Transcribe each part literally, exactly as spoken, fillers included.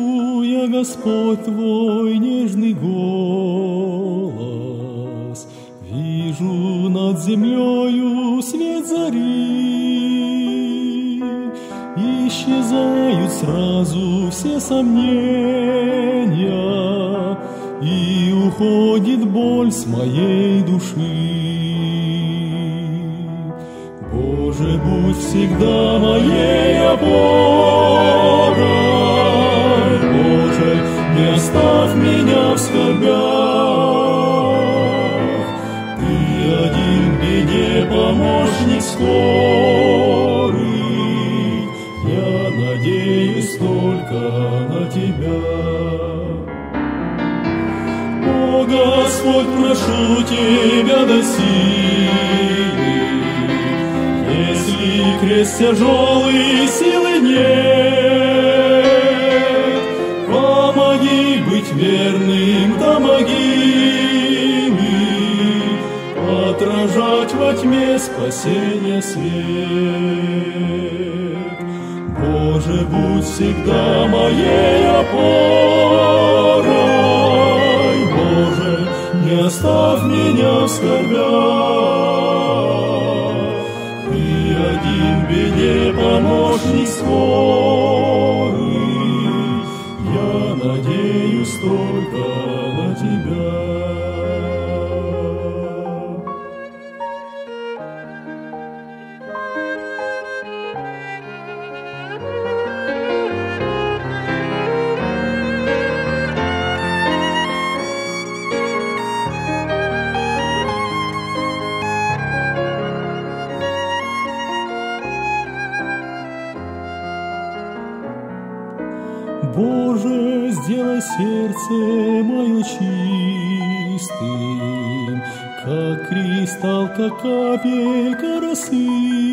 слышу я, Господь, Твой нежный голос, вижу над землею свет зари, исчезают сразу все сомнения, и уходит боль с моей души. Боже, будь всегда моей опорой, Боже, не оставь меня в скорбях. Ты один в беде, помощник скорый, я надеюсь только на Тебя. О, Господь, прошу Тебя досили, если крест тяжелый, силы нет, помоги быть верным до могилы, отражать во тьме спасения свет. Боже, будь всегда моей опорой, Боже, не оставь меня в скорбях. Ты один в беде, помощник скорый, я надеюсь только на Тебя. Боже, сделай сердце мое чистым, как кристалл, как капелька росы,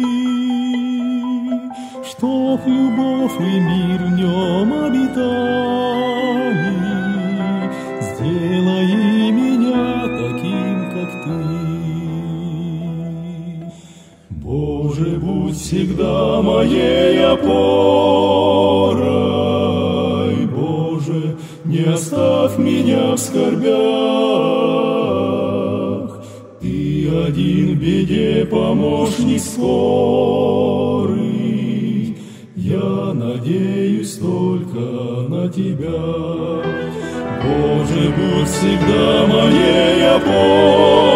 чтоб любовь и мир в нем обитали. Сделай меня таким, как Ты. Боже, будь всегда моей опорой, не оставь меня в скорбях. Ты один в беде, помощник скорый, я надеюсь только на Тебя. Боже, будь всегда моей опорой,